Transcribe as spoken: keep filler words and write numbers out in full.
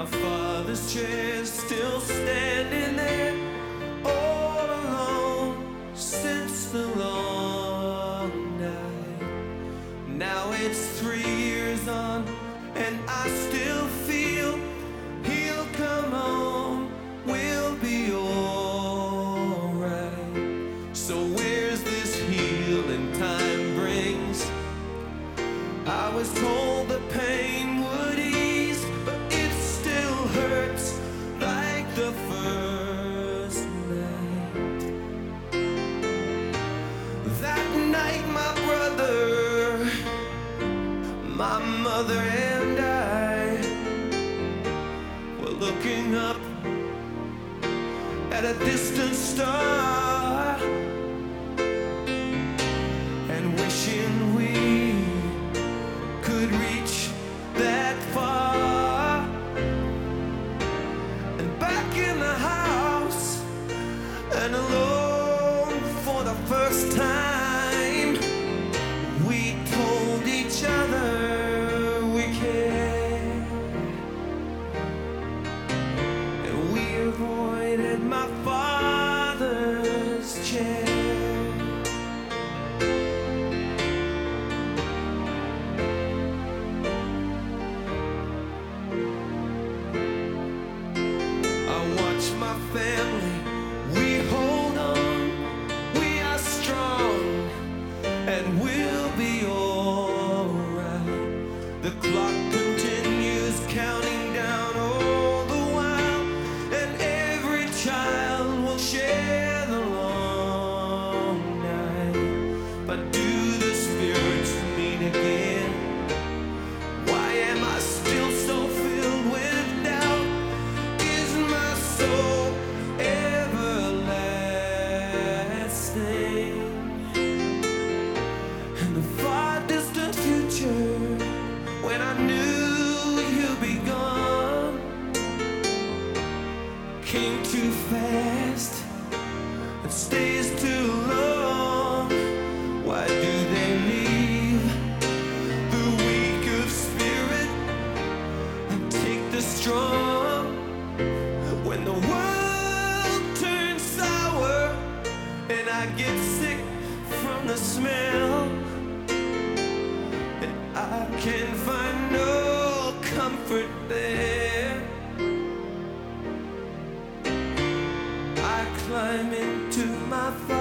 My father's chair still standing there, all alone since the long night. Now it's three years on, and I still feel he'll come home, we'll be alright. So where's this healing time brings? I was told the pain would ease, but it still hurts like the first night. That night my brother, my mother and I were looking up at a distant star and wishing we could reach that far. And back in the house and alone for the first time, we told each other we cared, and we avoided my father's chair. My family, we hold on, we are strong, and we'll be alright. The clock continues counting down all the while, and every child will share the long night. But do the spirits meet again? Why am I still so filled with doubt? Is my soul in the far distant future, when I knew you'd be gone, came too fast and stays too long? Why do they leave the weak of spirit and take the strong? When the world turns sour and I get sick from the smell, and I can find no comfort there, I climb into my fire.